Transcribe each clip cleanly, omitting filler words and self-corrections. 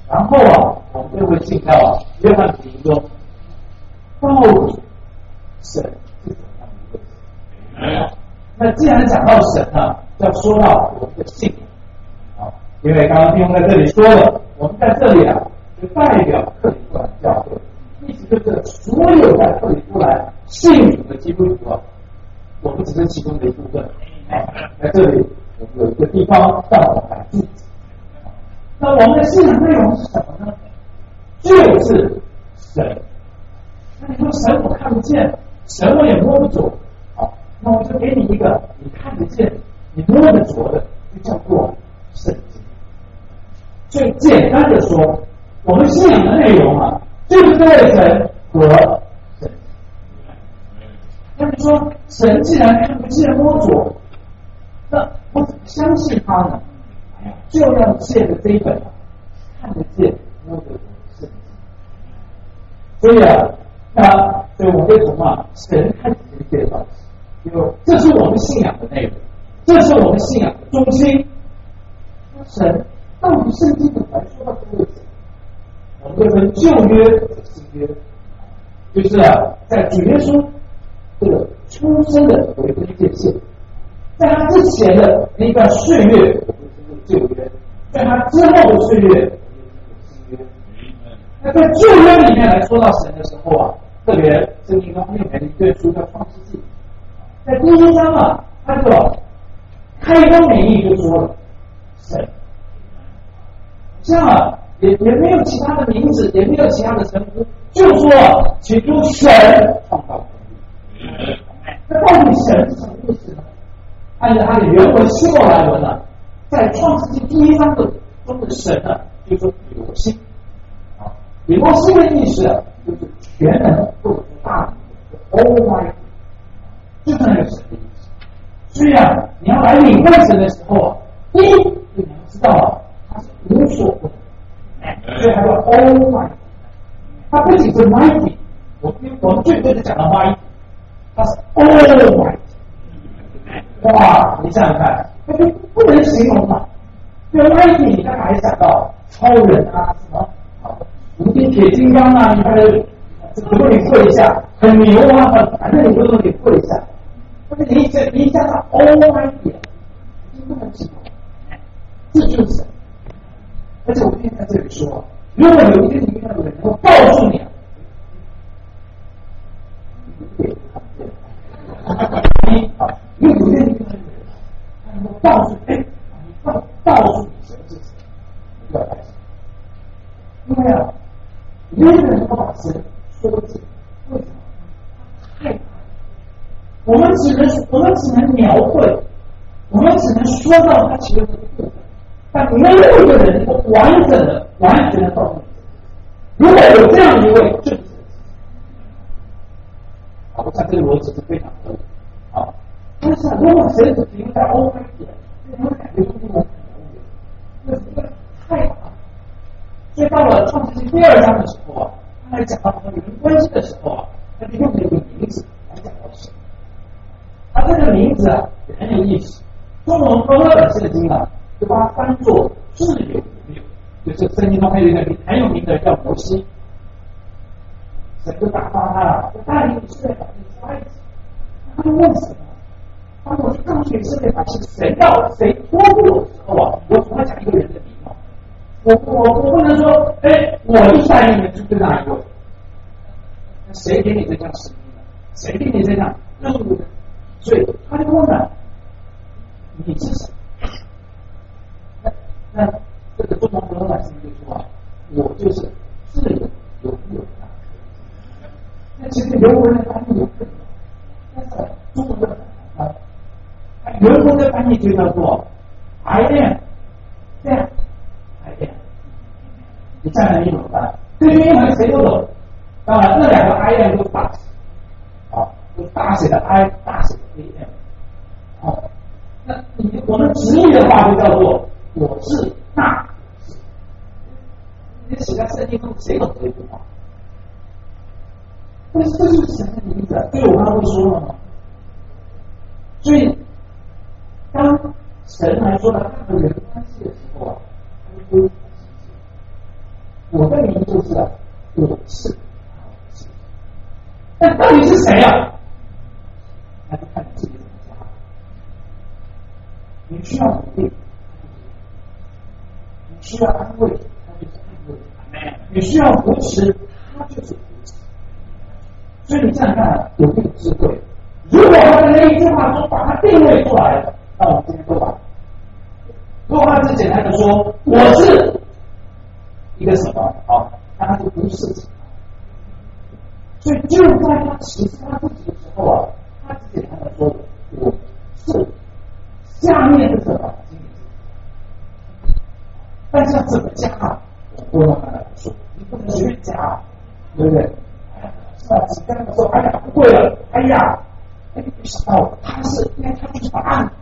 然后我们就会进到约翰福音中，到底神是怎么样的一个神？那既然讲到神呢，就要说到我们的信仰因为刚刚弟兄在这里说了，我们在这里就代表克里夫兰教会，意思就是所有在克里夫兰信主的基督徒我们只是其中的一部分在这里我们有一个地方让我们来住。那我们的信仰内容是什么呢？就是神。那你说神我看不见，神我也摸不着，那我就给你一个你看得见、你摸得着的，就叫做圣经。最简单的说，我们信仰的内容就是对神和神。那你说神既然看不见摸着，那我怎么相信他呢？就要借着这一本看得见摸得着的圣经。所以所以我会从神开始介绍，因为这是我们信仰的内容，这是我们信仰的中心。那神到底圣经怎么来说到这个神？我们就分旧约和新约，就是在主耶稣这个出生的为分界线，在他之前的那一段岁月，我们称为旧约；在他之后的岁月，我们称为新约。那在旧约里面来说到神的时候特别圣经中里面的一卷书叫创世纪，在第一章他就开宗明义就说了神，这样也没有其他的名字，也没有其他的称呼，就说起初神创造天地。那到底神是什么意思呢？按照他的原文希伯来文在创世纪第一章中的神就是说以罗星以罗星的意思就是全能或者是大能 Almighty， 就是那个神的意思。所以你要来领会神的时候第一你要知道他是无所不能，所以他说 Almighty， 他不仅是 Mighty， 我们最多的讲到 Mighty， 他是 Almighty。哇，你想想看，那就不能形容因为 Mighty 你刚才还想到超人什么无敌铁金刚你看如果你跪一下很牛反正你不能给跪一下，但是你一加上 Almighty， 你不能形容，这就是神。而且我今天在这里说，如果有一天你遇到的人能够告诉你因为有些人他能够告诉你告诉你神是谁，你要开始，因为没有人能够把神说尽，为什么？害怕。我们只能描绘，我们只能说到它其中的部分，但没有一个人能够完全的告诉你。如果有这样一位正神，我看这个逻辑是非常合理但是如果神只停在 Almighty， 你会感觉不能那是太大了。所以到了创世纪第二章的时候他来讲到和人关系的时候他就用了一个名字来讲到神。他这个名字也很有意思，中文和合本圣经就把它翻作自有无有，就是圣经中还有一个很有名的叫摩西，神就打发他就带领以色列百姓出埃及，他就问神当我去告诉以色列百姓谁托付我的时候我总要讲一个人的名我不能说我一带领人就对哪一位，谁给你这样使命呢？谁给你这样任务呢？所以他就问了你是谁？那这个中国和老师就说我就是自有有那其实原文的翻译有更多，但是中文的原文的翻译就叫做 I am that I am。你站在一种办，这句英文谁都懂。当然，那两个 I am 都大写，都大写的 I， 大写的 AM。那我们直译的话就叫做我是那是。你写在圣经中谁懂这句话？但是这就是神的名字，所以我刚刚会说了嘛。所以当神来说的他和人关系的时候他就非常我的名就是我是。但到底是谁啊？还是看你自己怎么加。你需要鼓励，你需要安慰，他就是安慰；你需要扶持，他就是扶持。所以你这样看，有没有智慧？如果他在那一句话中把它定位出来了，那我们今天都完。如果他只简单的说我是一个什么啊，那他就不是什么。所以就在他启示他自己的时候啊，他只简单的说我是，下面是什么？但是要怎么加啊？我慢慢来说，你不能随便加啊，对不对？是吧？只跟他说，哎呀，不会了，哎呀，哎，没想到他是，因为他就是答案。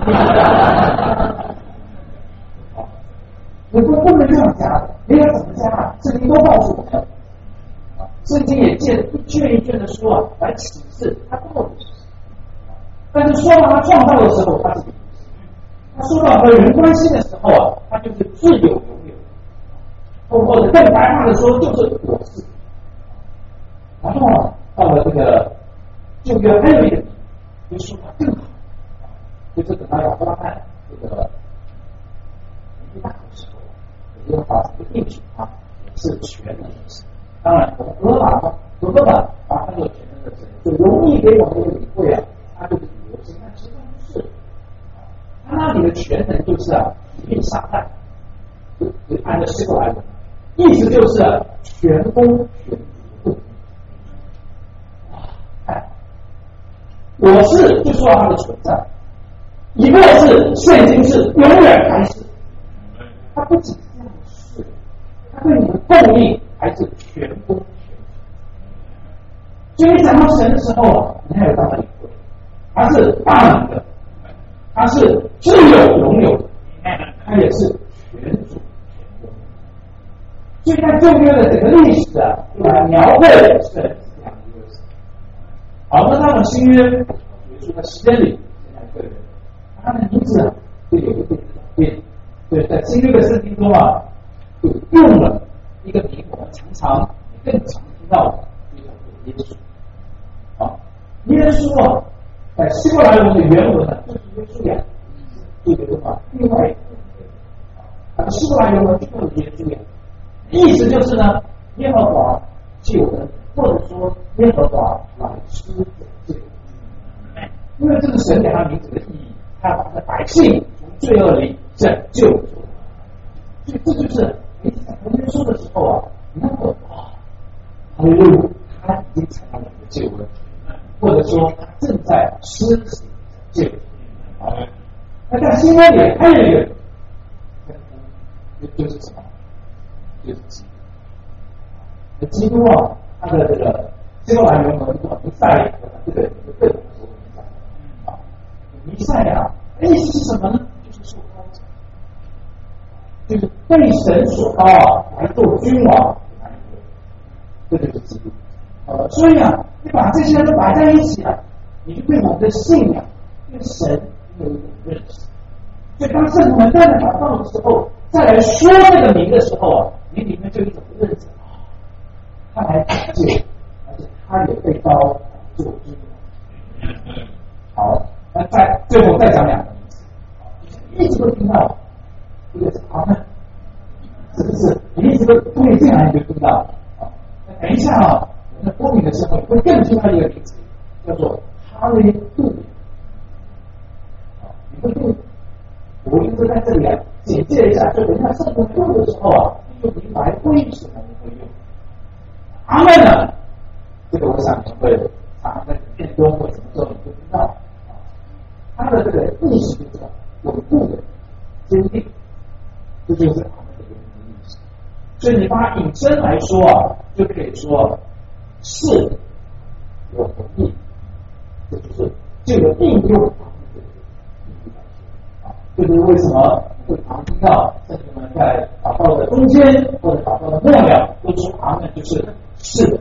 你不能这样加的，你要怎么加啊？圣经都告诉我们。圣经也借一卷一卷的书啊来启示他到底是谁。但是说到他创造的时候，他是他说到和人关系的时候啊，他就是自有永有。或者更白话的说，就是我是。然后啊，到了这个旧约还有一个比说法更好，就是等到亚伯拉罕这个年纪大的时候，有一个把这个应许啊也是全能的神。当然，我们何法把他有全能的神，就容易给我们理会啊，他就是理由性，但实际上不是。他那里的全能就是啊，体力撒旦，就按照希伯来文，意思就是啊，全功全主。我是就说他的存在，一个是现今是永远还是，他不仅这样是，他对你的供应还是全功全主。所以讲到神的时候啊，你还有这样的理会，他是大能的，他是自有永有的，他也是全主全功。所以在旧约的整个历史啊，用来描绘神这样一个神。好，那到了新约，比如说在时间里，现在对他的名字啊，就有一个转变。对，在新约的圣经中啊，就用了一个名，我们常更常听到的，就是耶稣。啊，耶稣啊，在希伯来文的原文呢，就是耶稣呀，这个的话，另外一个希伯来原文就是耶稣呀，意思就是呢，耶和华救人，或者说耶和华来施拯救。因为这是神给他名字的意义，他把他的百姓从罪恶里拯救出来。所以这就是你在跟耶稣的时候啊，你那个他已经采纳了你的救恩，或者说他正在施行救恩。那在新约里还有一个，就是什么？就是基督。那基督啊，他的这个希伯来原文叫弥赛亚，这个对我说弥赛亚啊，弥赛亚意思是什么呢？就是受高者，就是被神所高啊，来做君王，这就是基督。所以啊，你把这些都摆在一起啊，你就对我们的信仰、对神有一种认识。所以当圣徒们在那祷告的时候，再来说这个名的时候啊，你里面就有一种认识。他来拯救，而且他也被高做君王。好，那最后再讲两个名字，一直都听到，一个是阿门，是不是？你一直都注意进来你就听到了。那等一下啊，我们播名的时候会更听到一个名字，叫做哈利路亚。你会对，我一直在这里啊简介一下，就等一下圣徒用的时候啊，就明白为什么你会用。阿门呢？这个我想你会在片中或什么时候你会知道。它的这个意识就是稳固的、坚定，这就是阿门的原因意识。所以你把它引申来说啊，就可以说是我同意，这就是有应用阿门的意义来说啊。这就是为什么会常听到圣徒们在祷告的中间或者祷告的末了都说阿门，就是的。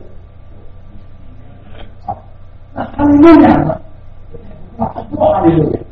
好，那哈利路亚呢？很多哈利路亚，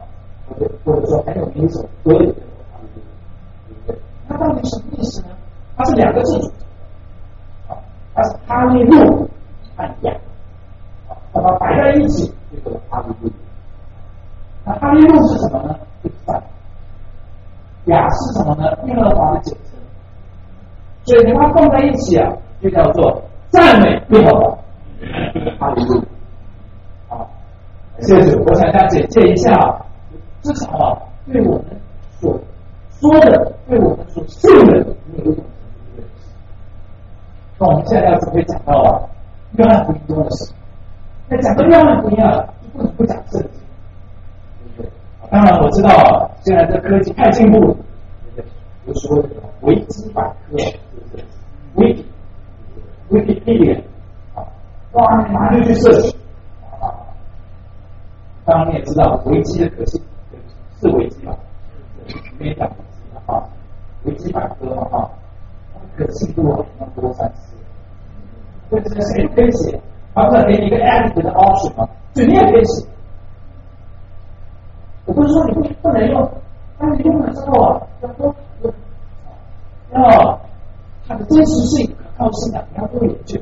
或者说很有名一首歌里面的哈利路亚，那到底什么意思呢？ 它是两个字组成，它是哈利路和亚，把它摆在一起，这个哈利路。那哈利路是什么呢？就是赞美。亚是什么呢？耶和华的简称。所以你把它放在一起啊，就叫做赞美耶和华。哈利路。好，谢谢主。我想再简介一下啊，至少啊，对我们所说的，对我们所信的，你有一种程度的认识。那我们现在要准备讲到啊，约翰福音中的事。那讲到约翰福音啊，就不能不讲圣经，对不对？当然我知道啊，现在这科技太进步了，对不对？有所谓的维基百科，对不对？Wikipedia 啊，哇，你马上就去设计啊。当然你也知道维基的可信是维基吧？没讲维基了啊，维基百科了啊，可信度啊要多3次。所以这个谁可以写？他不是给你一个 edit 的 option 吗？就你也可以写。我不是说你不能用，但是用了之后啊，要多要它的真实性、可靠性啊，你要多研究。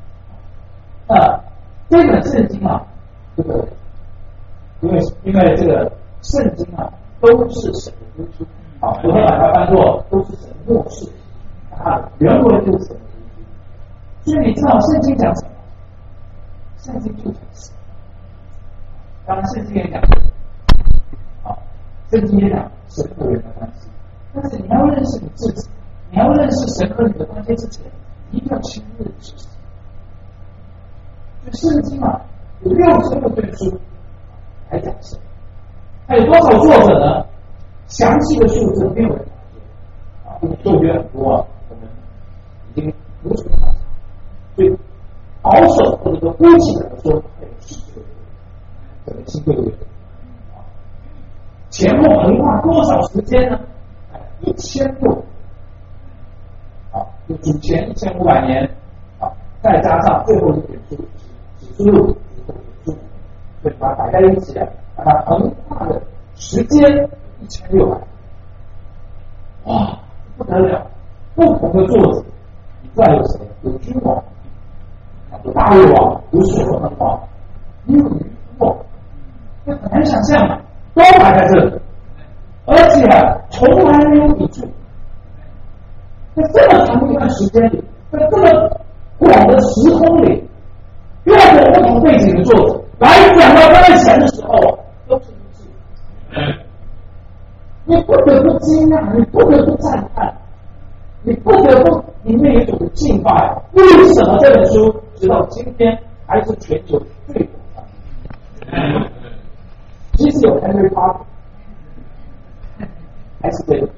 这本圣经啊，这个因为这个圣经啊都是神的读书啊，我会把它当作都是神的默示啊，原文就是神的读书。所以你知道圣经讲什么？圣经就讲神。当然圣经也讲啊，圣经也讲神和人的关系。但是你要认识你自己，你要认识神和你的关系之前，你一定要亲自认识神。就圣经啊，有66卷书来讲神，它有多少作者呢？详细的数字没有人啊，这个旧约很多啊，我们已经无从查查。所以保守或者说估计来说，还有16个，整个新旧约啊，前后横跨多少时间呢？1000多啊，就主前1500年啊，再加上最后一卷书指出路之后的书，所以把它摆在一起啊，把它横跨的时间1600，哇，不得了！不同的作者，你知道有谁？有君王，有大卫王，有所罗门王，也有渔夫，这很难想象嘛，都摆在这里，而且从来没有抵触。在这么长的一段时间里，在这么广的时空里，各种不同背景的作者来讲到他们神的时候，都是一致。你不得不惊讶，你不得不赞叹，你不得不里面有一种敬拜。为什么这本书直到今天还是全球最火的？即使有 Henry Potter， 还是这个。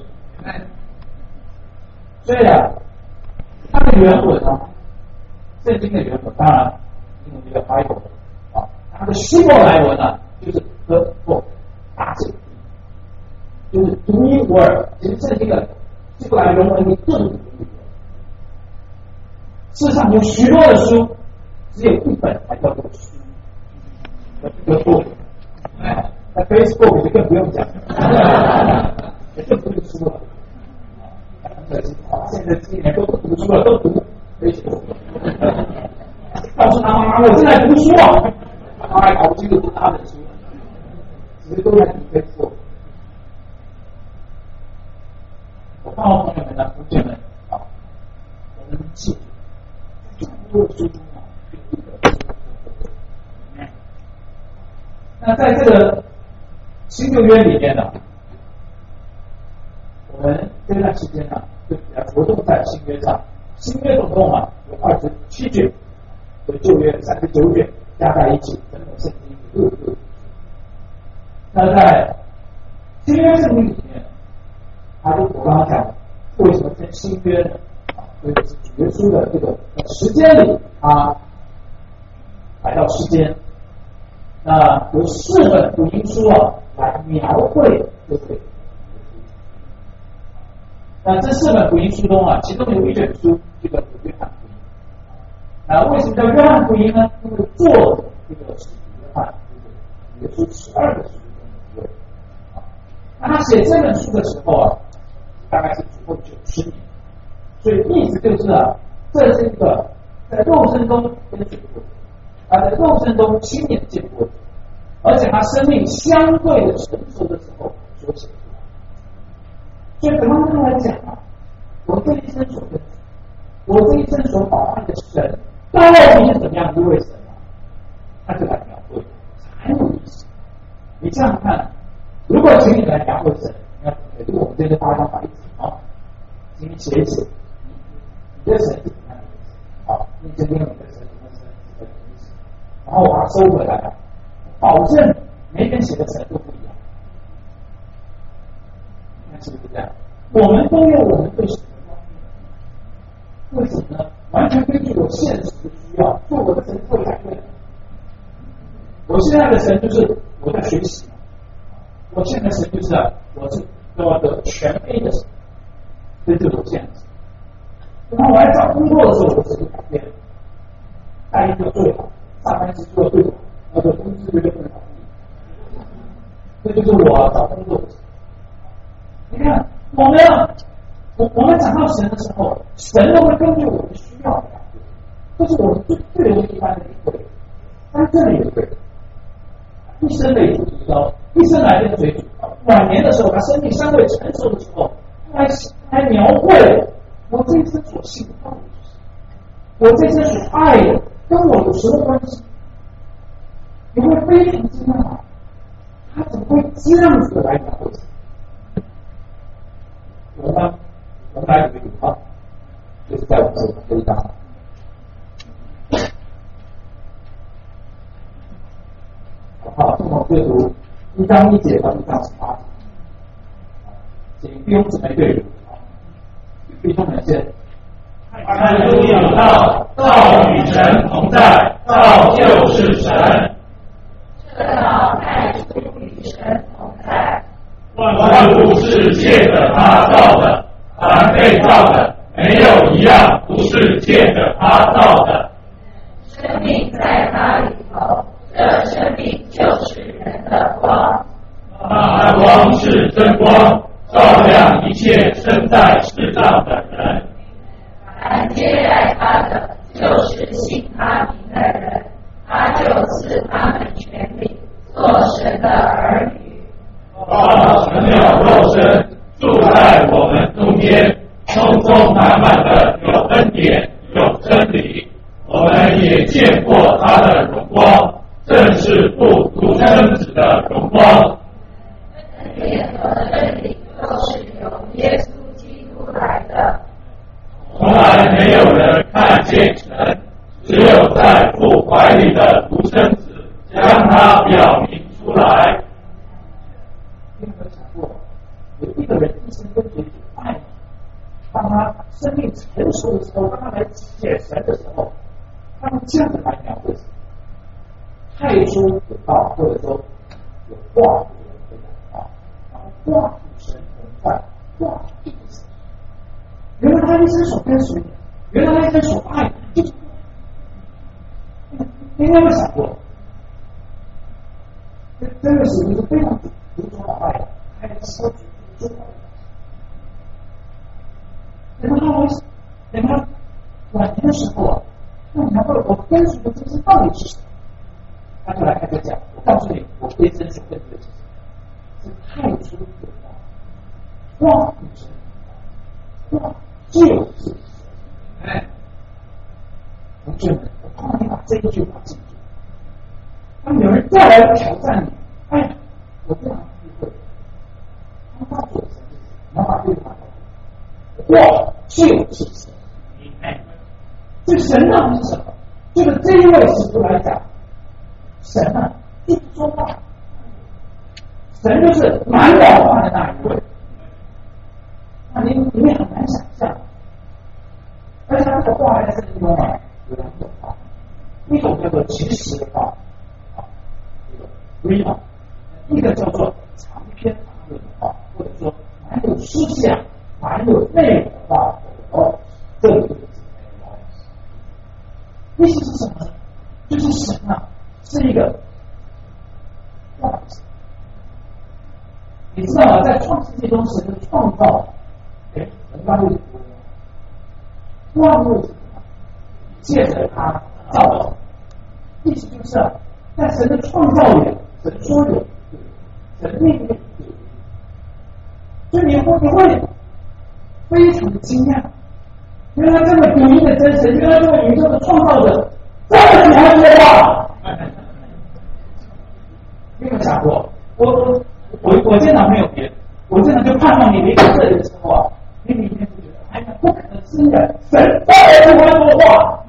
所以啊，它的原文啊，圣经的原文，当然英文叫 Bible 啊，它的希伯来文呢，就是和大写，就是独一无二。其实圣经的希伯来原文里更独一无二。事实上有许多的书，只有一本才叫做书，这个作品啊，在 Facebook 就更不用讲，也更不是书了。现在今年都不读书了，都读 Facebook。告诉他妈妈，我正在读书啊，他还搞不清楚是哪本书，只是都在读 Facebook。我告诉朋友们呢，同学们啊，我们记住，很多书中啊，那在这个新旧约里面呢，我们这段时间呢，就比较着重在新约上。新约总共啊有27卷，和旧约39卷加在一起，整本圣经有66卷。那在新约圣经里面，它就我刚刚讲，为什么跟新约呢？因为是主耶稣的这个时间里，它来到世间。那有4本福音书啊，来描绘这个。那这4本福音书中啊，其中有一卷书就叫做约翰福音。为什么叫约翰福音呢？因为作者这个是约翰，也是12个使徒中的一位。那他写这本书的时候啊，大概是主后90年。 所以意思就是啊，这是一个在肉身中跟随过，他在肉身中亲眼见过，而且他生命相对的成熟的时候所写出来。所以刚刚来讲啊，我这一生所跟随，我这一生所保护的神，到底是怎么样一位神啊？他就来描绘，很有意思。你这样看，如果请你来描绘神，如果我们这个8章8节啊，请你写一写，你的神是怎么样的意思？啊，你这边你的神什么神是什么意思？然后我把它收回来了，保证每个人写的神都不一样。你看是不是这样？我们都有我们对神的观念，为什么呢？完全根据我现实的需要，做我的神会改变。我现在的神就是我在学习，我现在的神就是我是我的全 A 的神，这就是我现实。然后我来找工作的时候，我的神就改变了，待遇就最好，上班时做最好，我的工资就更好。这就是我找工作的时候。你看，我们讲到神的时候，神都会根据我们需要的改变，这是我们最容易一般的理会。但这里有个人，一生的一主高，一生来跟随主高，晚年的时候，他生命相对成熟的时候，来描绘我这一生所信的到底是什么，我这一生所爱的跟我有什么关系？你会非常惊讶，他怎么会这样子来描绘？我们来举例啊，就是在我们这一章，好，那么阅读1章1节到1章18节，请弟兄姊妹对读啊，弟兄们先。 太初有道，道与神同在，道就是神。 这道太初与神同在。 万物是借着他造的，凡被造的，没有一样不是借着他造的。 生命在他里头，这生命就是人的光。 那光是真光，照亮一切生在世上的人。 凡接待他的，就是信他名的人，他就赐他们权柄，做神的儿女。 道成了肉身，住在我们中间，充充满满的有恩典，有真理。我们也见过他的荣光，正是父独生子的荣光。 恩典和真理都是由耶稣基督来的。 从来没有人看见神，只有在父怀里的独生子将他表明出来。 你有没有想过，有一个人一生跟随主爱，当他生命成熟的时候，当他来写神的时候，他们这样的来描绘神。太初有道，或者说有话语的人啊，然后话语神同在，话语神。原来他一生所跟随的，原来他一生所爱的，就是你有没有想过？这个是一个非常独特的爱，还有超级独特的爱。等他晚年的时候啊，那你还会我跟随的这些到底是什么？他就来开始讲，我告诉你，我这一生所跟随的是太初有道，话语神，话就是神。哎，同学们，我盼望你把这一句话记住。当有人再来挑战你，哎，我这样机会，他告诉我神是谁，你要把这句话告诉我，我就是神。这神到底是什么？这一位使徒来讲，神啊，一说话，神就是满了话的那一位。那你很难想象，而且他的话在圣经中啊有两种话，一种叫做及时的话，啊，这个 rima， 一个叫做长篇大论的话，或者说蛮有思想、蛮有内容的话，哦，这个就是意思是什么呢？就是神啊，是一个话语神。你知道吗？在创世纪中，神的创造，人刚会说， 万物借着他造的，意思就是在神的创造里，神说有，神命令有，所以你会非常的惊讶，原来这么独一的真神，原来这么宇宙的创造者，这么喜欢说话。你有没有想过？我见到没有别人，我真的就盼望你离开这里之后啊，你明天就觉得，哎呀，不可能是的，神当然不会说话。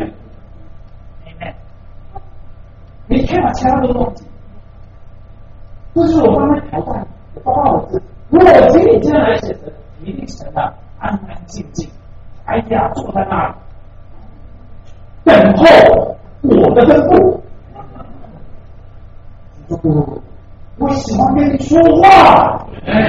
你可以把其他都忘记，这是我刚才挑战，包括我自己。如果我请你今天来写的，一定神啊，安安静静，哎呀，坐在那里等候我的吩咐。不，我喜欢跟你说话。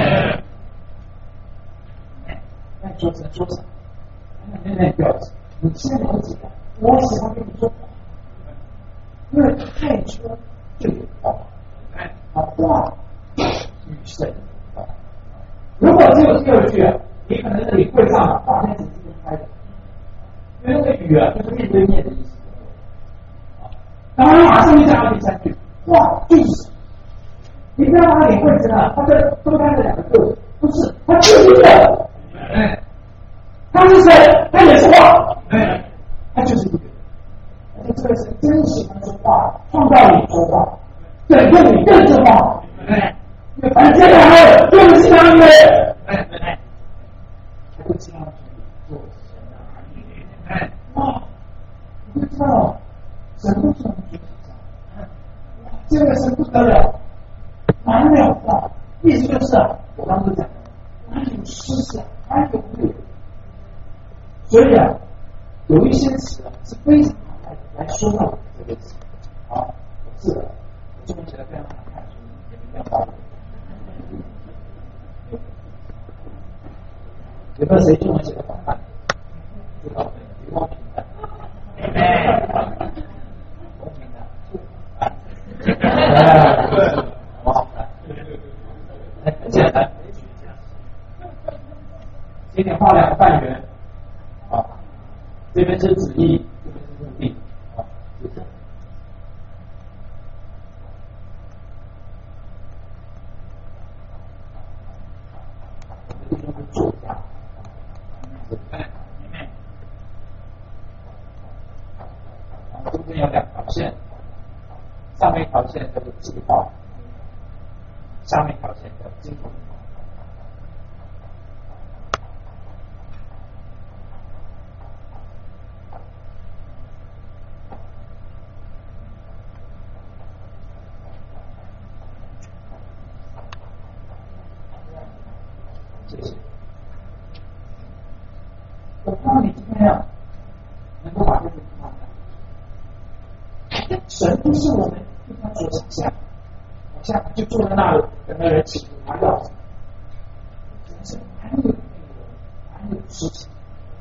那说什么？那表情，你现在了解了，我喜欢跟你说话，因为太说就有话。话与神。如果只有第二句啊，你可能这里会上话那只是分开的，因为那个语啊就是面对面的意思。然后马上就加到第三句，话就是。你不要把它领会成了，它这分开的两个字，不是，它就是一个。他是谁？他也是话。他就是一个。而且这个是真喜欢说话，创造你说话，拯救你更是话。因为反正接下来就是其他人。他就这样做神。哇！你就知道神不是能做成这个神不得了。满了话，意思就是我刚才讲的，哪有思想，哪有理。所以有一些词是非常好来说到这个词。好，是的，我中文写的非常好看，所以你们要发言。有没有谁中文写的好看？知道没？别忘评论。我评论。很简单，今天画2个半圆，这边是旨意，这边是目的，就这样。我们就是作家，然后中间有2条线，上面一条线叫做计划。下面一条线叫经文。谢谢。我希望你今天能够把这个看到，神不是我们一般所想象。像就坐在那里，跟那人起拿钥匙，真是蛮有事情。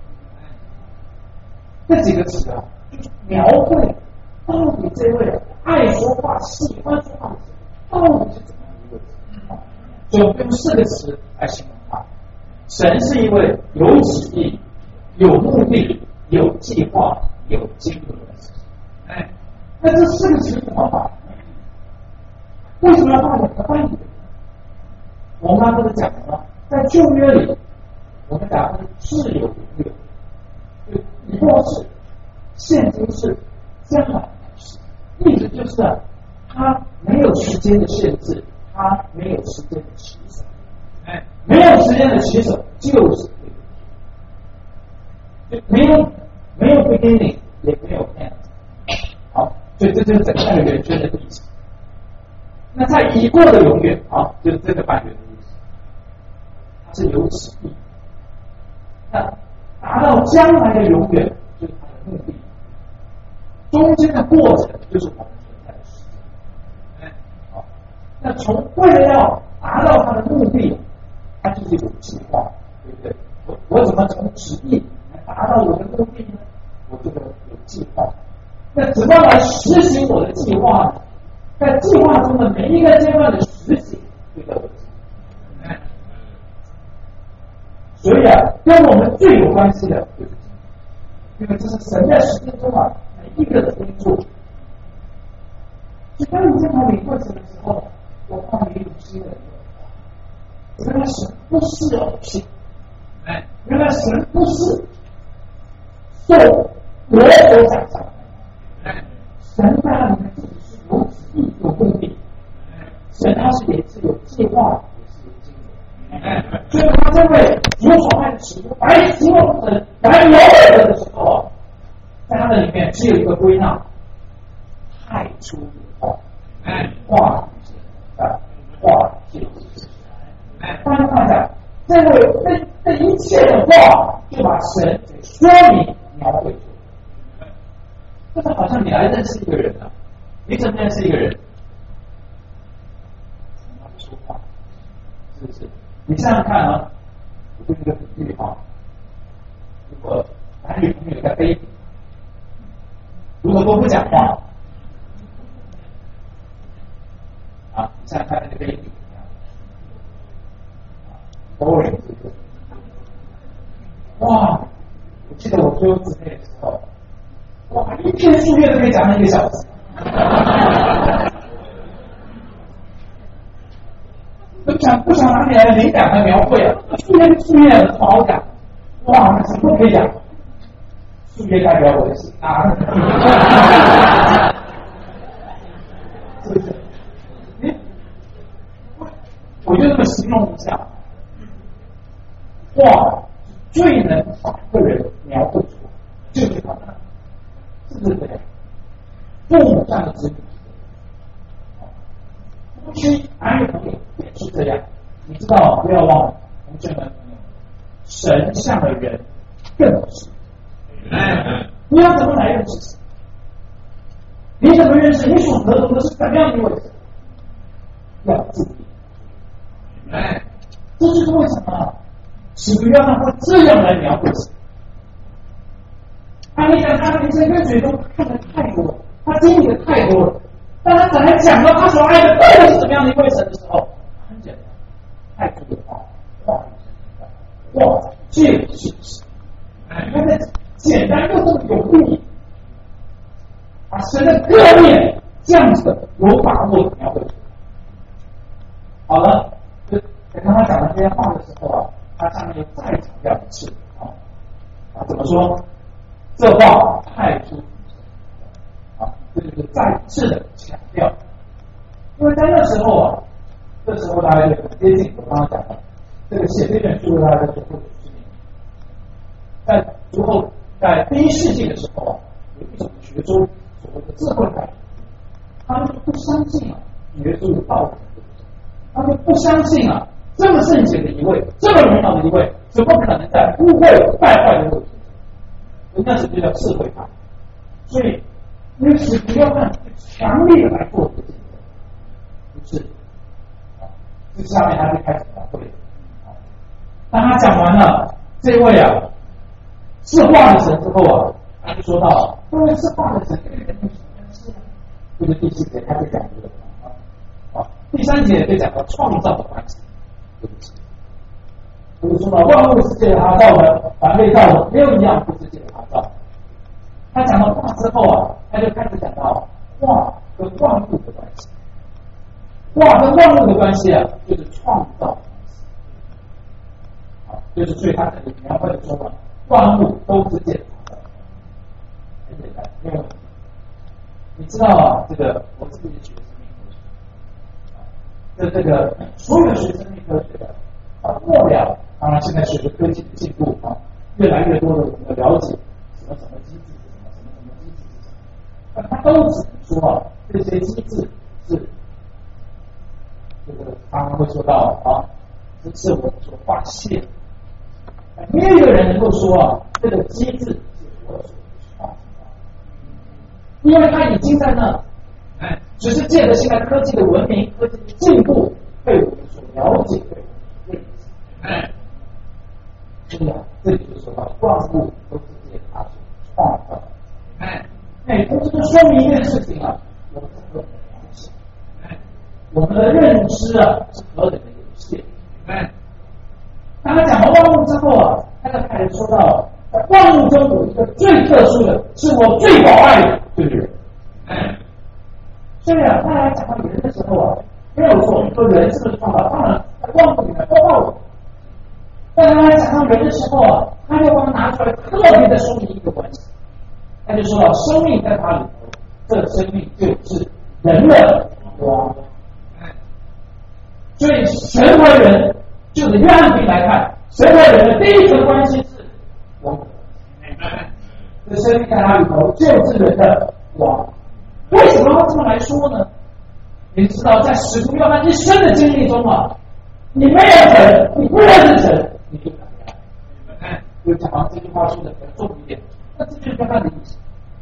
这几个词啊，就是描绘到底这位爱说话、喜欢说话的人到底是怎么样一个人。所以我们用4个词来形容他：神是一位有旨意、有目的、有计划、有经纶的神。那这4个词怎么办？为什么要把2个半语？我们刚才讲了，在旧约里，我们讲的是自有永远，就以后式、现今式、将来式，意思就是它没有时间的限制，它没有时间的起手，没有时间的起手就是没有 beginning 也没有 end。好，所以这就是整个圆圈的意思。那在已过的永远就是这个半圆的意思，它是有旨意。那达到将来的永远就是它的目的，中间的过程就是我们存在的时间。那为了要达到它的目的，它就是有计划，对不对？我怎么从旨意来达到我的目的呢？我这个有计划。那怎么来实行我的计划呢？在计划中的每一个阶段的实行，这个所以跟我们最有关系的就是因为这是神在时间中每一个的工作。所以当你这么领会神的时候，我帮你有新的一个，原来神不是偶像，原来神不是受我所想象的，神在那里面自己是有旨意、有目的，神他是也是有计划，也是有经验。所以他针对有所爱的使徒来形容神、来描绘人的时候，在他的里面只有一个归纳：太初有话，话语是神，话就是神。换句话讲，这一切的话就把神给说明描绘出来。就是好像你来认识一个人啊，你怎么认识一个人？他不说话，是不是？你想想看啊，我给你个比喻啊，如果男女朋友在飞，如果都不讲话，啊，你想想看那个飞机。boring 是不是？哇！我记得我最后姊妹的时候，哇，一片树叶都可以讲1个小时，不想哪里来的灵感和描绘啊？树叶有什么好讲？哇，什么都可以讲。树叶代表我的心啊！是不是？我就这么形容一下。话最能把个人描绘出来，就是他们，是不是这样？父母这样的子女，夫妻男女朋友也是这样。你知道，不要忘了，同学们，神像的人更是。你要怎么来认识神？你怎么认识？你所得到的是怎么样的一位神？要注意。这就是为什么。使徒约翰会这样来描绘神。你讲他人生跟嘴中看的太多了，他经历的太多了。当他再来讲到他所爱的到底是怎么样的一位神的时候，很简单，太多的话就是神。因为简单又这么有意义，把神的各面这样子的有把握的描绘出来。好了，就当他讲完这些话的时候啊。他上面又再强调一次怎么说？这话太出这就是再次的强调。因为在那时候啊，这时候大家就很接近我刚刚讲的，这个写这本书的大家就会知名。在第1世纪的时候啊，有一种学说，所谓的智慧派，他们就不相信耶稣的道理，他们不相信这么圣洁的一位，这么荣耀的一位，怎么可能在污秽败坏的路上？那是就叫智慧派。所以，因为使徒约翰强烈的来做这个见证，不是这下面他就开始描绘。当他讲完了这位是话的神之后他就说到，因为是话的神跟人有什么关系呢？这个第4节他就讲这个第3节就讲到创造的关系。就是说万物是借着他造的，凡被造的没有一样不是借着他造的。他讲到话之后他就开始讲到话跟万物的关系。话跟万物的关系就是创造的关系。就是所以他这里描绘的说万物都是借着他造的。很简单，因为你知道这个我自己学生命科学，这个所有学生命科学的末了。当然，现在随着科技的进步越来越多的我们的了解，什么机制是什么机制是什么，但他都只能说这些机制是这个刚刚会说到是我们所发现，没有一个人能够说这个机制是我所创造的，因为它已经在那，只是借着现在科技的文明、科技的进步，被我们所了解，被我们所认识。真的，这里就说到万物都是借他所创造的。这就说明一件事情我们是何等的渺小，我们的认知是何等的有限。当他讲完万物之后他就开始说到万物中有一个最特殊的，是我最宝爱的这个人。所以啊，他来讲到人的时候啊，没有说人是不是创造，当然在光谱里面包括我。但他来讲到人的时候啊，他就帮他拿出来特别的说明一个关系，他就说到生命在他里头，这生命就是人的光。所以神和人，就是约翰福音来看，神和人的第一层关系是光。这生命在他里头就是人的光。为什么要这么来说呢？你知道，在使徒约翰一生的经历中啊，你没有神，你不认识神，你就难看。就讲完这句话说的比较重一点，那这就是他的意思。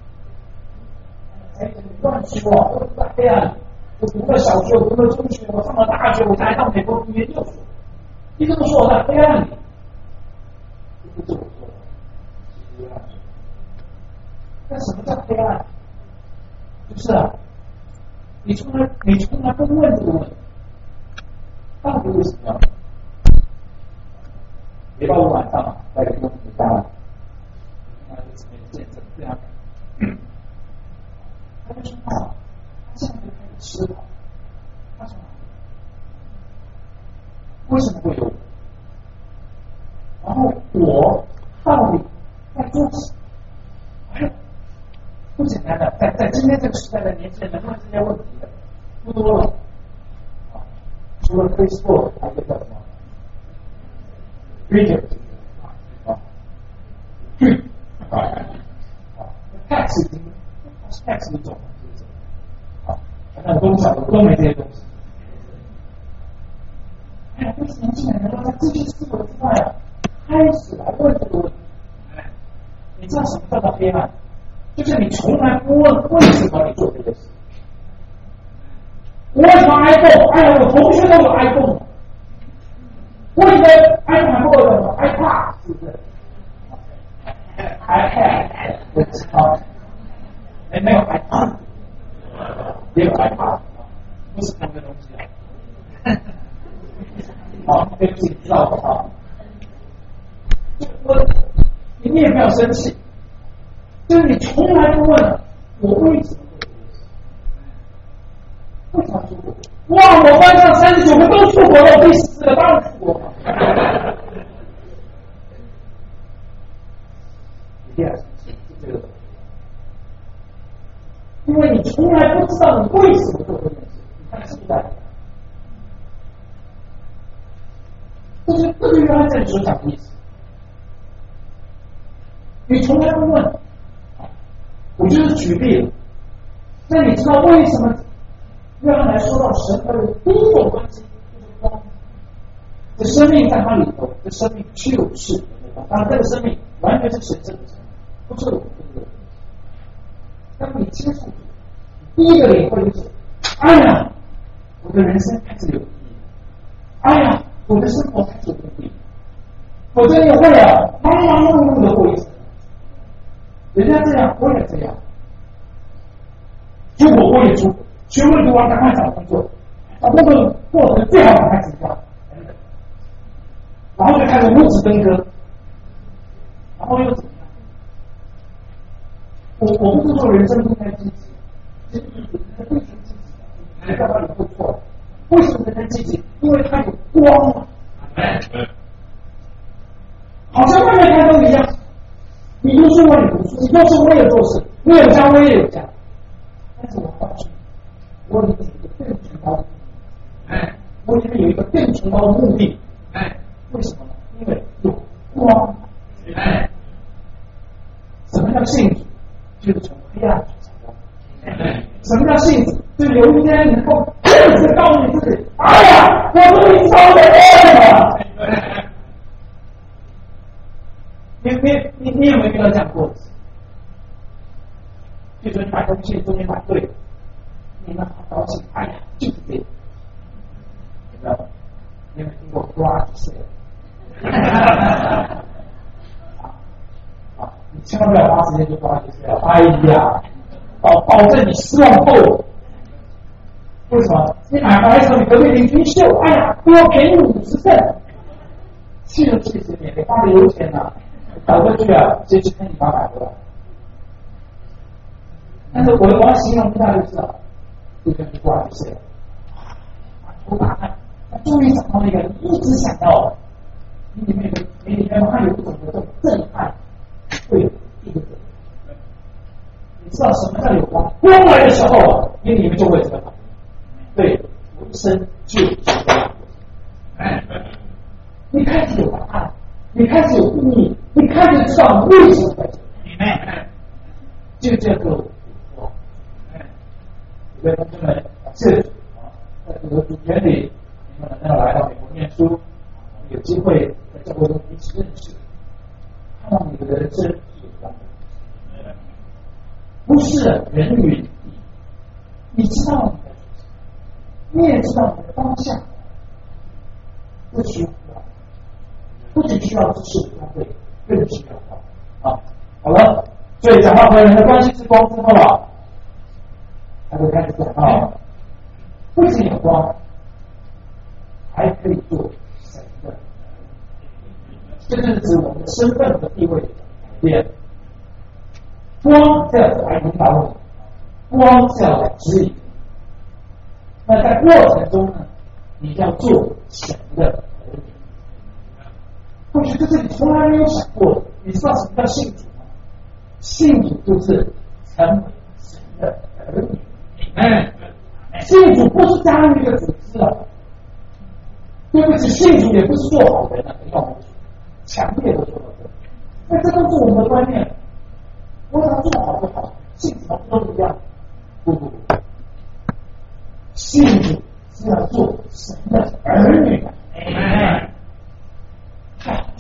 哎，你乱说啊，都在黑暗里。我读了小学，我读了中学，我上了大学，我才到美国读研究所。你这么说我在黑暗里，不是我说的，那什么叫黑暗？就是啊，你从来不问这个问题，到底为什么？礼拜五晚上在一个公司加班，那就这边见证这样，他就说啊，他现在就开始思考，他说为什么会有我？然后我到底在做什么？不简单的，在今天这个时代的年轻人能问这些问题的不多了。除了 Facebook， 还有一个叫什么 ？Twitter ，Tax 已经 Tax 都走了，反正中小的都没这些东西。哎，为什么年轻人能够在这些思维之外啊，开始来问这个问题？你知道什么叫做黑暗？就是你从来不问为什么你做这件事。我为什么 iPhone？ 哎呀，我同学都有 iPhone。我以为 iPhone 还不够用 ，iPad 是不是 ？iPad 我知道，没有 iPad， 也有 iPad， 不是同一个东西啊。好，对不起，知道不好？你也不要生气。就是你从来不问我为什么会为啥出国？哇！我班上39个都出国了，我第14个当然出国了。第二是这个，因为你从来不知道你为什么做这件事，你看是不是？这是原来这里所讲的意思。你从来不问。我就是举例了，那你知道为什么约翰来说到神和人第一种关系就是光？这生命在它里头，这生命就是当然这个生命完全是神圣的生命，不是我们的。当你接触，第一个领会就是：哎呀，我的人生开始有意义；哎呀，我的生活开始有目的。我这也会啊，忙忙碌碌的过一生。人家这样，我也这样。出国我也出国，学位读完赶快找工作，找工作过程最好赶快成交，然后就开始物质登科，然后又怎么样？我不是说人生不应该积极，其实人生非常积极的，你干嘛你会错？为什么人生积极？因为它有光嘛。好像外面看都一样。你读书我也读书，你做事我也做事，你有家我也有家，但是我告诉你，我里面有一个更崇高的目的，我里面有一个更崇高的目的，为什么呢？因为有光，什么叫幸福？就是从黑暗中找光。什么叫幸福？就是有一天能够正式告诉你自己，哎呀，我终于找到爱了。你有没有遇到这样过？比如说你买东西中间买对了，你呢很高兴，哎呀，就是这个，有没有？你有没有听过刮子谁？你千万不要花时间就刮这些，哎呀，保证你失望透了。为什么？你买回来的时候，你隔壁邻居秀，哎呀，多便宜50%，气了气死你，你花的油钱啊！ 跑过去啊，直接跟你妈买回来。但是我要形容一下就是啊，这个就挂就是了，头发看，他终于找到那个你一直想到，你里面它有一种这种震撼，会有一个。你知道什么叫有光？光来的时候啊，你里面就会这个反应。对，我一生就是这样。你开始有答案，你开始有意义，你开始知道为什么在这里。就这个我，各位同学们，这在这个主角里，你们能够来到美国念书，有机会在教会中彼此认识，看到你的人生是有光的。不是人与地，你知道你的，你也知道你的方向，不需要，不仅需要知识装备，更需要光啊。好了，所以讲到和人的关系是光之后啊，他就开始讲到，不仅有光，还可以做神的，这就是指我们的身份和地位的改变。光是要来引导你，光是要来指引。那在过程中呢，你要做神的儿女。或许这是你从来没有想过的。你知道什么叫信主吗？信主就是成为神的儿女。信主不是加入一个组织啊，对不起，信主也不是做好人啊，要我们强烈的说到这。那这都是我们的观念。我想做好就好，信主都一样。不，信主是要做神的儿女的。太好了！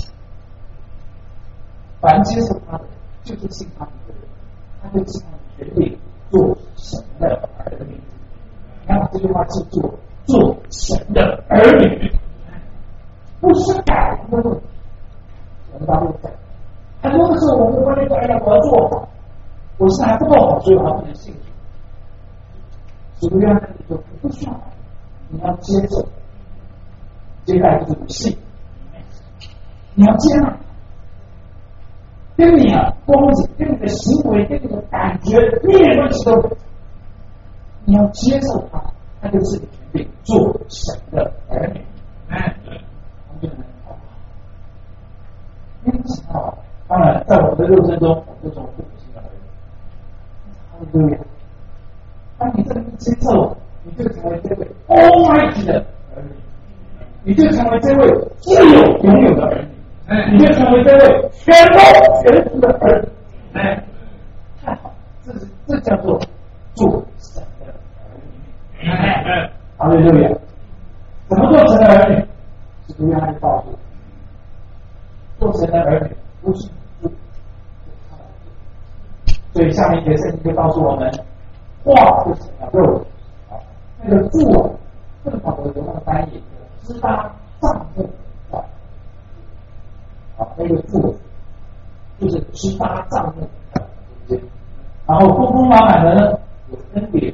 凡接受他的，就是信他的人，他就信他的权利做神的儿女。你要把这句话记住，做神的儿女，不是改的问题。我们大陆在。很多的时候，我们观念说：“哎呀，我要做好，我现在还不够好，所以我还不能信主。”主要呢，你就不需要，你要接受，接待就是不信，你要接纳，跟你啊光景、跟你的行为、跟你的感觉一点关系都没有。你要接受他，他就是你决定做神的儿女。同学们，因此啊。当然，在我们的肉身中，我们这种父母亲的儿女，哈利路亚！当你这么接受，你就成为这位 Almighty 的儿女，你就成为这位自由拥有的儿女，你就成为这位全能全能的儿女。太好，这叫做做神的儿女。哈利路亚！怎么做神的儿女？是不愿意告诉我，做神的儿女不是。所以下面一节圣经就告诉我们，话是什么肉啊？那个柱啊，更好的有那个翻译，支搭帐幕啊，那个柱就是支搭帐幕的，然后丰丰满满的呢有恩典，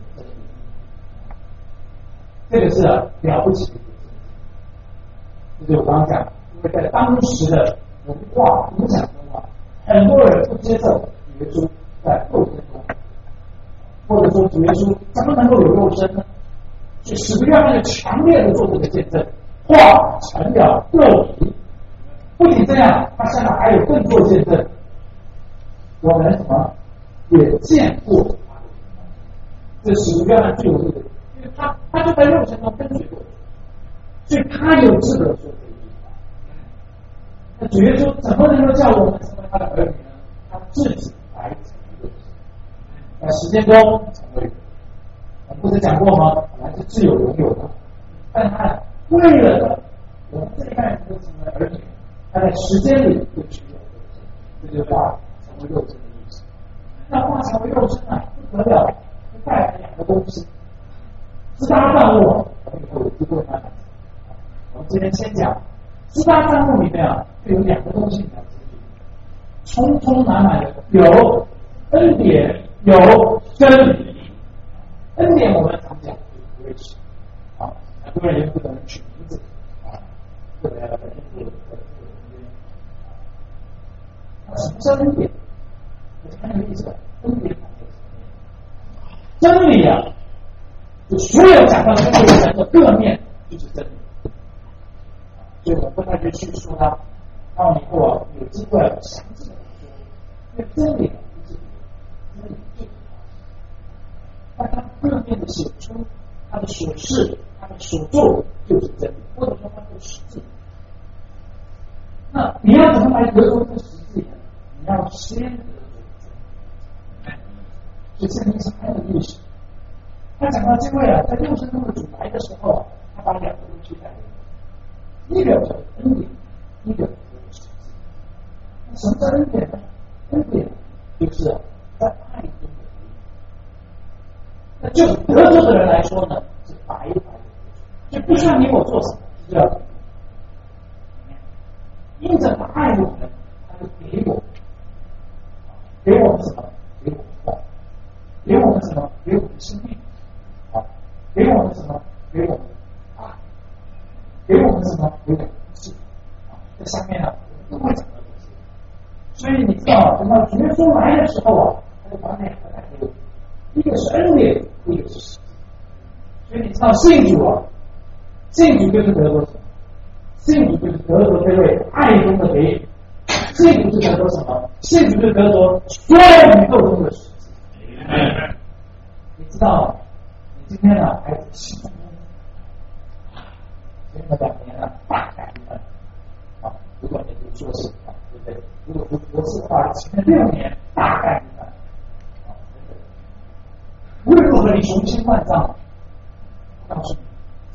这个是了不起的，就是我刚刚讲，因为在当时的文化影响中啊，很多人不接受主耶稣在肉身中，或者说主耶稣怎么能够有肉身呢？就使徒约翰强烈的做这个见证，化成了肉体。不仅这样，他现在还有更多见证。我们什么也见过他，这使徒约翰最有这个，因为他就在肉身中跟随过，所以他有资格说这一句话。那主耶稣怎么能够叫我们成为他的儿女呢？他自己来成为肉身，在时间中成为人。我们不是讲过吗？本来是自由拥有的，但他为了我们这一代人都成为儿女，他在时间里就取有肉身，这就化成为肉身的意思。那化成为肉身啊，不得了，带来两个东西，支搭帐幕，我们以后有机会慢慢讲。我们今天先讲支搭帐幕里面啊，就有两个东西你要记住，充充满满的有恩典，有真理。恩典我们常讲不会吃啊，很多人也不可能取名字啊，这个着恩典的真理啊，就所有讲到这个人的各面就是真理。所以我不太去说它，到以后啊有机会详细的说，因为真理就是真理就是它，但它各面的写出它的所事、它的所做就是真理，或者说它的实际。那你要怎么来得着这实际呢？你要先得着真理。所以圣经上还有历史，他讲到这位啊，在肉身中的主来的时候啊，他把两个东西带来，一个叫恩典，一个叫实际。什么叫恩典呢？恩典就是在爱中的得。那就得着的人来说呢，是白白的，就不需要你我做什么，是这样。因着他爱我们，他就给我们，给我们什么？给我们爱，给我们什么？给我们生命，啊，给我们什么？给我们爱，给我们什么？给我们智，啊，这上面呢，我们都会讲到这些。所以你知道，等到耶稣来的时候啊，他就把两个带给我们，一个是恩典，一个是实际。所以你知道信主啊，信主就是得着什么？信主就是得着这位爱中的唯一，信主是得着什么？信主是得着所有宇宙中的实际。你知道，你今天呢还是新中前面2年呢大改一番啊，如果你读硕士啊，对不对？如果读博士的话，前面6年大改一番啊，无论如何你雄心万丈，告诉你。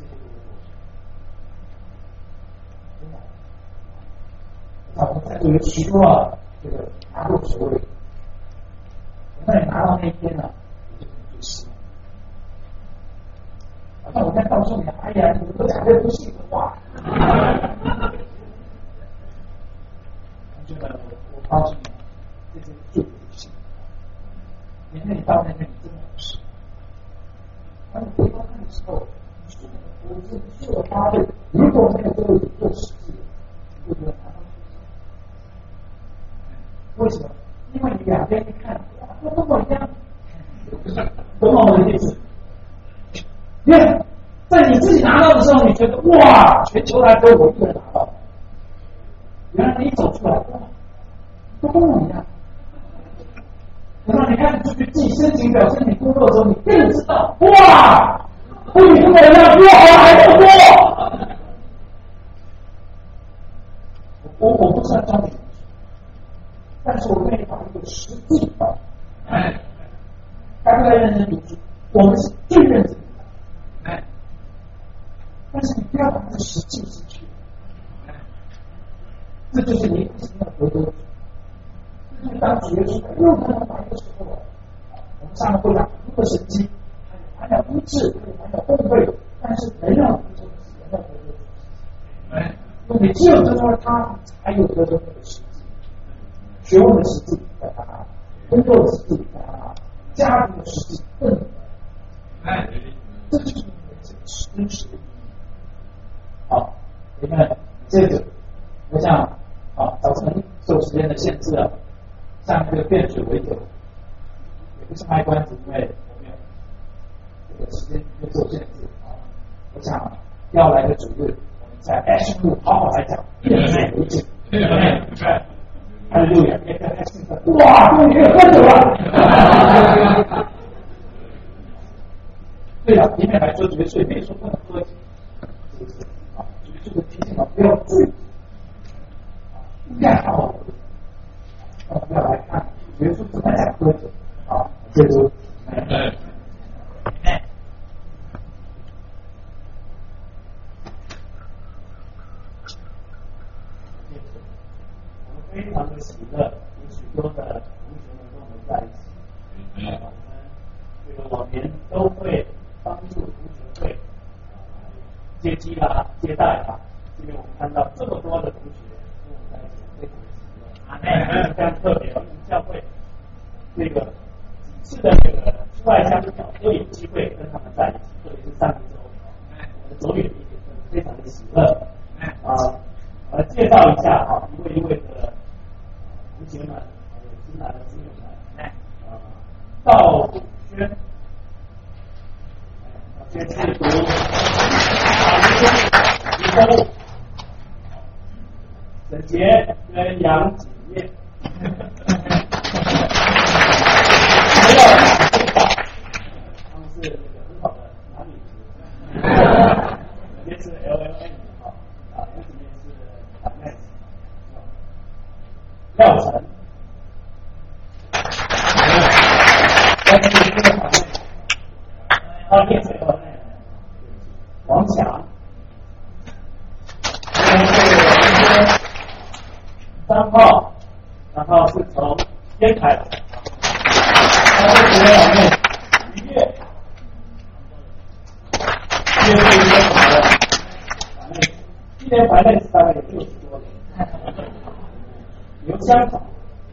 我们在座有许多这个拿过所谓，等你拿到那一天呢，你就很失望。好像我在告诉你，哎呀，你不讲这不信的话。这个我告诉你，这是最不信。因为你到那天你真的不是。当你回头看的时候，你说的我是做了8倍，如果没有这个做实际，你就觉得拿到。为什么？因为你两边一看，都跟我一样，懂我的意思？你看，在你自己拿到的时候，你觉得哇，全球还只有我一个人拿到。原来你一走出来，哇，都跟我一样。等到你开始出去自己申请表申请工作的时候，你更知道，哇，不比跟我一样多好还更多。我不是要教你。但是我愿意把一个实际的，该不该认真读书？我们是最认真的，但是你不要把这个实际失去，这就是你不是要得多。这就是当主耶稣又跟他来的时候，我们上个会讲如果神迹，还有医治，还有奉会，但是仍然不做是仍然得多。因为你只有得到他，才有得到那个实际。学问的实际在他，工作的实际在他，家庭的实际更有。这就是你的真实的意义。好，你看这个，我想啊，早晨受时间的限制啊，像这个变水为酒，也不是卖关子，因为我们有这个时间会受限制啊。我想要来的主日，我们在Action路好好来讲变水为酒。Haleluya！哇，终于可以喝酒了。对了，里面还说绝对没说不能喝酒，啊，这个提醒了不要醉，应该好好喝，不要来看，耶稣不太想喝酒，啊，这就非常的喜乐，有许多的同学们跟我们在一起。我们这个往年都会帮助同学会接机啦、接待啦。今天我们看到这么多的同学跟我们在一起，非常的喜乐。非常特别，我们教会这个几次的这个出外相交都有机会跟他们在一起，特别是上一周，我们走远一点，非常的喜乐。我来介绍一下啊，一位一位的同学们，还有新来的朋友们。 动物，整洁跟杨子叶，没有他们是这个很好的男女，这边是 LLM 杨子叶是 Net， 廖晨，王强，3号是从烟台来，他是主要两面渔业，是一个好的，一年白内大概有60多年，由香港，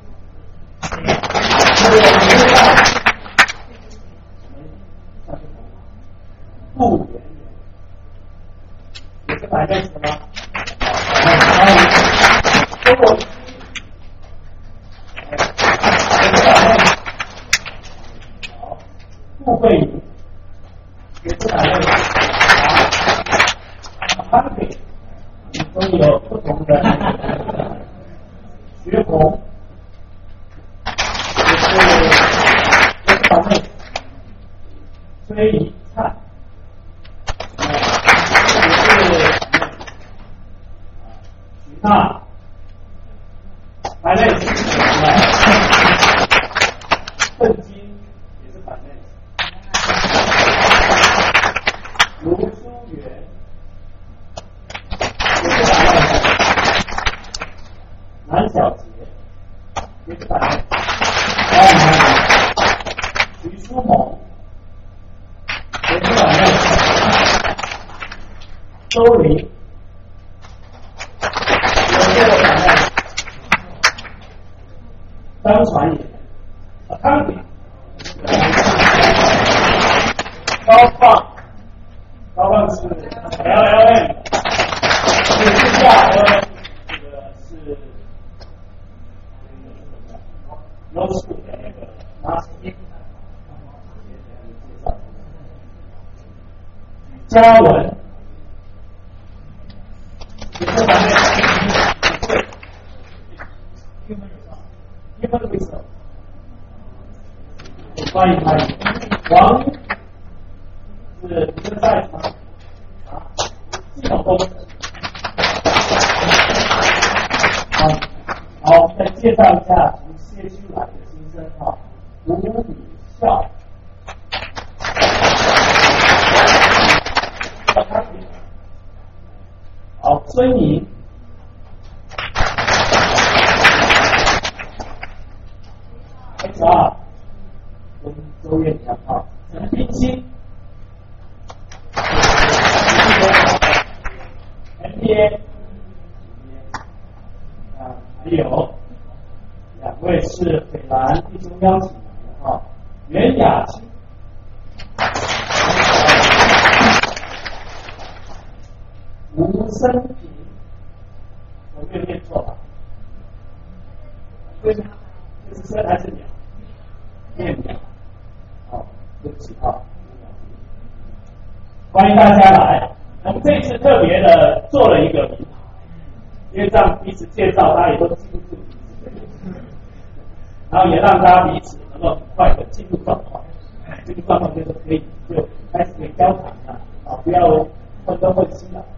不远远，也是白内什么？中国。付费营也是哪类？咖啡都有不同的学红，也是哪类？崔怡灿，也是徐娜，哪类？邓金也是反类。卢书媛也是反类，南小杰也是反类，徐书萌也是反类，周林也是反类，张传野。康比，高放是 LLM， 是自驾 LLM， 这个是Low School 的那个马嘉文，也是咱们Human Resource。欢迎，王是一个在场系统工程。好，我们再介绍一下从社区来的新生吴敏孝。好，孙莹。HR。跟周月良陈冰心 ，MBA， 还有2位是北兰弟兄邀请的袁雅琪，吴生平，我没有念错吧？这是生还是鸟？念鸟。对不起欢迎大家来。我们这一次特别的做了一个名牌，因为这样彼此介绍，大家也都记不住彼此，然后也让大家彼此能够很快的进入状况。这个状况就是可以开始可以交谈了不要混东混西了，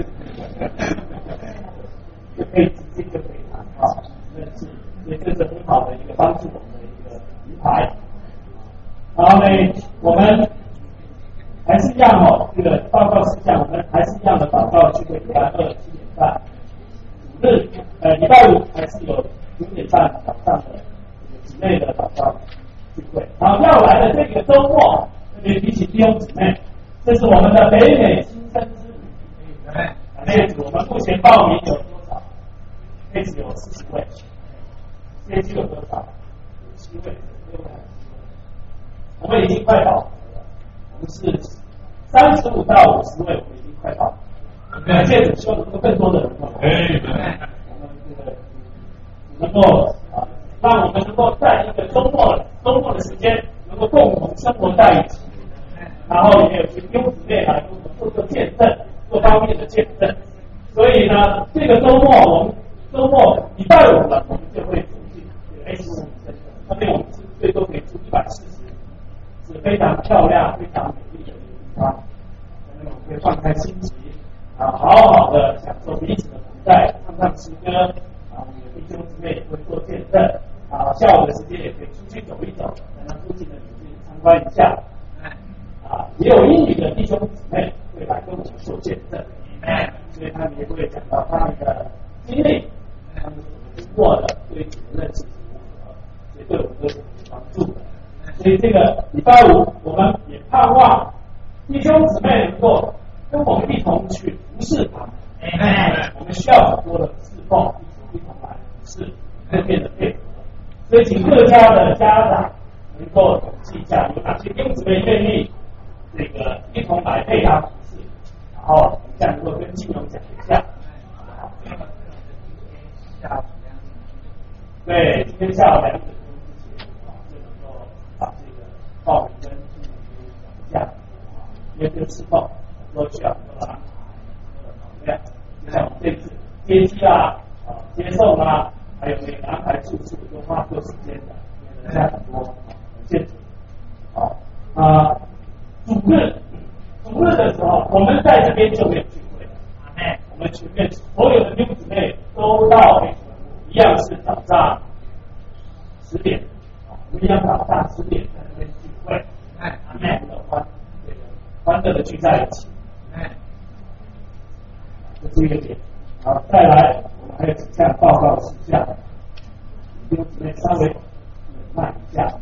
就可以直接就可以谈所以这是很好的一个帮助我们的一个名牌。然后呢，我们还是一样这个报告事项，我们还是一样的祷告聚会，627点半。礼拜五还是有9点半早上的姊妹的祷告聚会。好，要来的这个周末，特别提醒弟兄姊妹，这是我们的北美新生之旅。我们目前报名有多少？这次有40位，这次有多少？7位，6位。我们已经快饱和了，我们是35到50位，我们已经快饱和了。借着希望能够更多的人过来，我们这个能够让我们能够在一个周末的时间，能够共同生活在一起，然后也有些弟兄姊妹来跟我们做见证，各方面的见证， 所以呢，这个周末我们周末礼拜五了，我们就会出去S5那边我们最多可以出140，是非常漂亮、非常美丽的地方。那么我们可以放开心情啊，好好的享受彼此的同在，唱唱诗歌啊，我们的弟兄姊妹也会做见证啊，下午的时间也可以出去走一走，让附近的邻居参观一下。啊，也有英语的弟兄姊妹会来跟我们做见证，所以他们也会讲到他们的经历，他们经过的对主的认识是如何，所以对我们都是有帮助的。所以这个礼拜五，我们也盼望弟兄姊妹能够跟我们一同去服侍他们。我们需要很多的侍奉，一同来服侍，各面的配合。所以请各家的家长能够统计一下，有哪些弟兄姊妹愿意这个一同来配搭服侍，然后这样能够跟金融讲一下。对，今天下午2点钟之前就能够把这个报名跟金融讲一下，因为这个侍奉很多需要很多的安排、很多的考量，就像我们这次接机啊、接送啊，还有每个安排住宿都花很多时间的，人家很多很现实。好主日的时候，我们在这边就没有聚会了。我们前面所有的弟兄姊妹都到一样是早上10点，我们一样早上10点在那边聚会。我们的欢乐的聚在一起。这是一个点。好，再来，我们还有几项报告事项，弟兄姊妹稍微忍耐一下。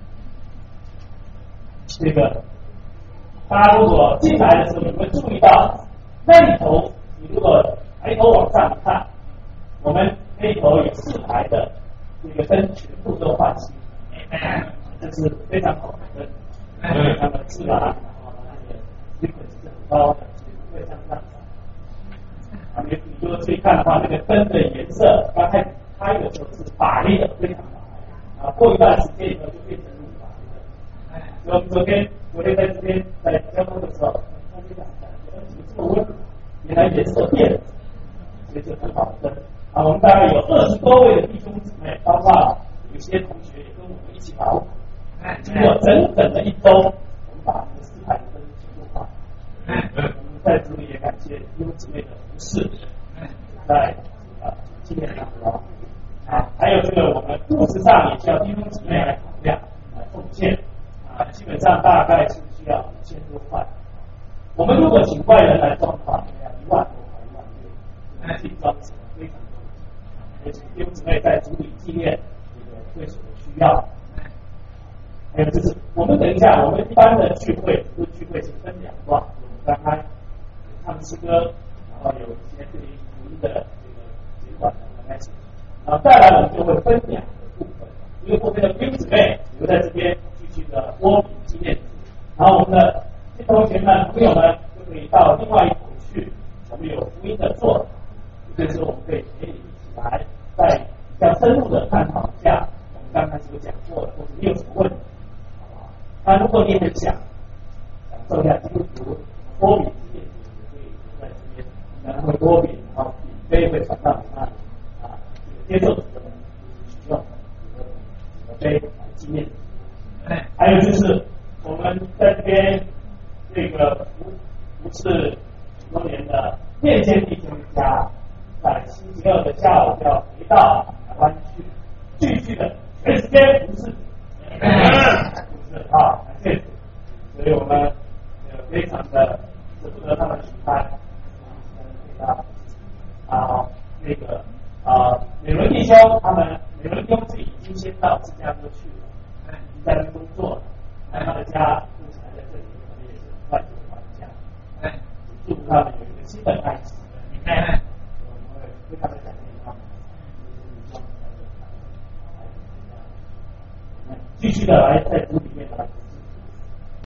这个大家如果进来的时候，你会注意到那里头，你如果抬头往上看，我们那里头有4排的这个灯全部都换新，这是非常好的灯，非常的自然，然后那个效果是很高的，所以不会向上涨。你如果注意看的话，那个灯的颜色刚开始开的时候是白的，非常白，过一段时间以后就变成乳白的。所以我们昨天在这边在交通的时候，中间讲怎么这么温，原来颜色变了，所以就很好的灯。我们大概有20多位的弟兄姊妹，包括有些同学也跟我们一起劳苦，经过整整的1周，我们把这4排的灯全部换。我们在这里也感谢弟兄姊妹的服侍，在纪念当中。还有这个我们物质上也需要弟兄姊妹来考量、来奉献。基本上大概是需要5000多块。我们如果请外人来装的话，要1万多块、1万6，自己装起来非常多。而且弟兄姊妹在主里纪念这个会所的需要。还有就是我们等一下，我们一般的聚会是分2段，我们刚才唱诗歌，然后有一些对于福音的这个简短的开始，然后再来我们就会分2个部分，一个部分的弟兄姊妹留在这边。的波比纪念，然后我们的同学们、朋友们就可以到另外一头去，我们有福音的座谈，这时候我们可以一起来再比较深入的探讨一下我们刚才所讲过的，或者你有什么问题，好不好？那如果你很想感受一下基督徒波比纪念，可以在这边，可能会波比，然后笔碑会传到你那里接受者的人使用碑来纪念。还有就是我们在这边这个服侍许多年的面见弟兄家，在星期2的下午要回到台湾去，继续的全时间服侍，感谢主，所以我们非常的舍不得他们离开，美伦弟兄美伦弟兄自己已经先到芝加哥去了。在那工作，他的家目前还在这里，可能也是外国的家。祝福他们有一个新的开始。我们会非常的感谢他们，继续的来在主